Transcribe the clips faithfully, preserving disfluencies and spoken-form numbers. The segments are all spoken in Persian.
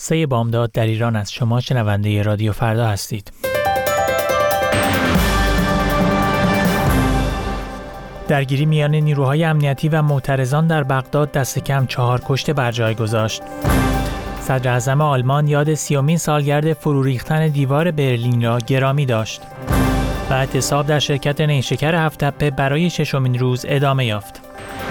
سه بامداد در ایران از شما شنونده رادیو فردا هستید. درگیری میان نیروهای امنیتی و معترضان در بغداد دست کم چهار کشته بر جای گذاشت. صدر اعظم آلمان یاد سیومین سالگرد فرو ریختن دیوار برلین را گرامی داشت. و اعتصاب در شرکت نیشکر هفت‌تپه برای ششمین روز ادامه یافت.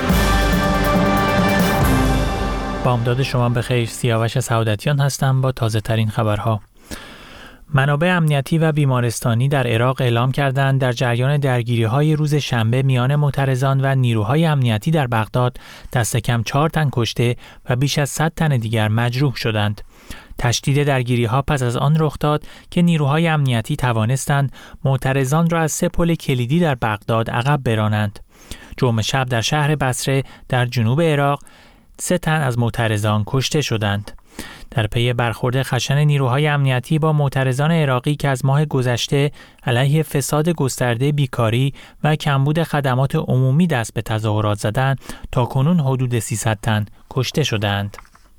بامداد شما بخیر، سیاوش سعادتیان هستم با تازه ترین خبرها. منابع امنیتی و بیمارستانی در عراق اعلام کردند در جریان درگیری‌های روز شنبه میان معترضان و نیروهای امنیتی در بغداد دست کم چهار تن کشته و بیش از صد تن دیگر مجروح شدند. تشدید درگیری‌ها پس از آن رخ داد که نیروهای امنیتی توانستند معترضان را از سه پل کلیدی در بغداد عقب برانند. جمعه شب در شهر بصره در جنوب عراق سه تن از معترضان کشته شدند. در پی برخورد خشن نیروهای امنیتی با معترضان عراقی که از ماه گذشته علیه فساد گسترده، بیکاری و کمبود خدمات عمومی دست به تظاهرات زدند، تاکنون حدود سیصد تن کشته شدند.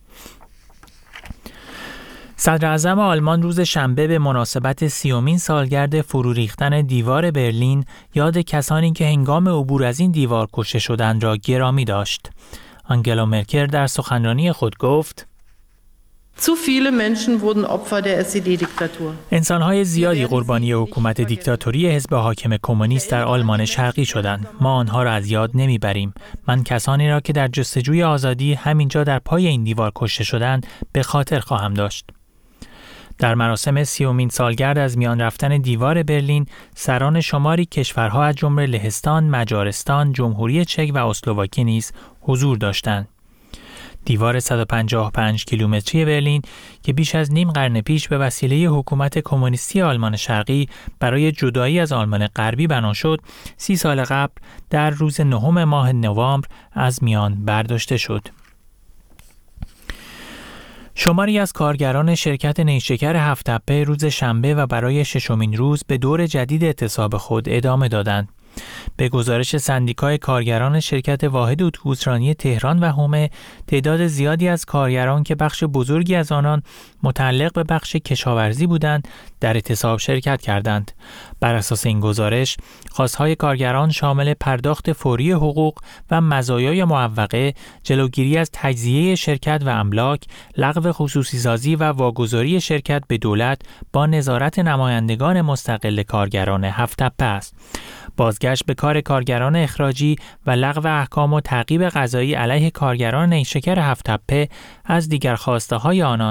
صدر اعظم آلمان روز شنبه به مناسبت سیومین سالگرد فرو ریختن دیوار برلین یاد کسانی که هنگام عبور از این دیوار کشته شدند را گرامی داشت. آنگلا مرکل در سخنرانی خود گفت: Zu viele Menschen wurden Opfer der اس ای دی-Diktatur. انسان‌های زیادی قربانی حکومت دیکتاتوری حزب حاکم کمونیست در آلمان شرقی شدند. ما آنها را از یاد نمیبریم. من کسانی را که در جستجوی آزادی همینجا در پای این دیوار کشته شدند به خاطر خواهم داشت. در مراسم سیومین سالگرد از میان رفتن دیوار برلین، سران شماری کشورها از جمله لهستان، مجارستان، جمهوری چک و اسلواکی نیز حضور داشتند. دیوار صد و پنجاه و پنج کیلومتری برلین که بیش از نیم قرن پیش به وسیله حکومت کمونیستی آلمان شرقی برای جدایی از آلمان غربی بنا شد، سی سال قبل در روز نهم ماه نوامبر از میان برداشته شد. شماری از کارگران شرکت نیشکر هفت‌تپه روز شنبه و برای ششمین روز به دور جدید اعتصاب خود ادامه دادند. به گزارش سندیکای کارگران شرکت واحد اتوبوسرانی تهران و حومه، تعداد زیادی از کارگران که بخش بزرگی از آنان متعلق به بخش کشاورزی بودند، در اعتصاب شرکت کردند. بر اساس این گزارش، خواستهای کارگران شامل پرداخت فوری حقوق و مزایای معوقه، جلوگیری از تجزیه شرکت و املاک، لغو خصوصی سازی و واگذاری شرکت به دولت با نظارت نمایندگان مستقل کارگران هفت‌تپه است. بازگشت به کار کارگران اخراجی و لغو احکام و تعقیب قضایی علیه کارگران نیشکر هفت‌تپه از دیگر خواسته‌های آنان